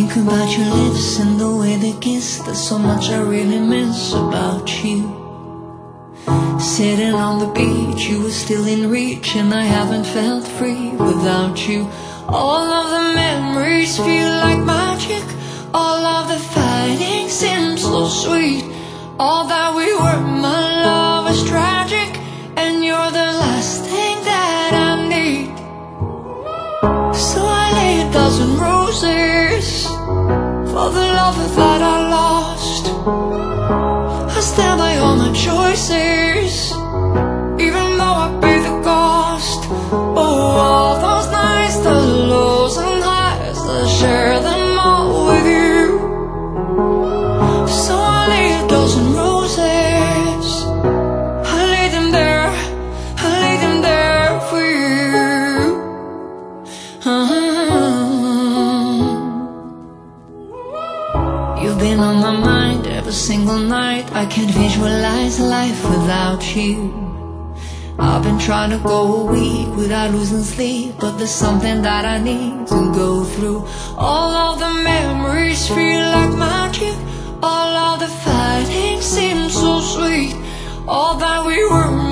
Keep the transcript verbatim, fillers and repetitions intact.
think about your lips and the way they kiss. There's so much I really miss about you. Sitting on the beach, you were still in reach, and I haven't felt free without you. All of the memories feel like magic. All of the fighting seems so sweet. All that we were, my love, is tragic, and you're the last thing that I need. So I lay a dozen roses for the love that I lost. I stand by all my choices, even though I pay the cost. Oh, all those nights, the lows and highs, I share them all with you. So I lay a dozen roses, I lay them there, I lay them there for you. uh-huh. You've been on my mind every single night. I can't visualize life without you. I've been trying to go a week without losing sleep, but there's something that I need to go through. All of the memories feel like magic. All of the fighting seems so sweet. All that we were,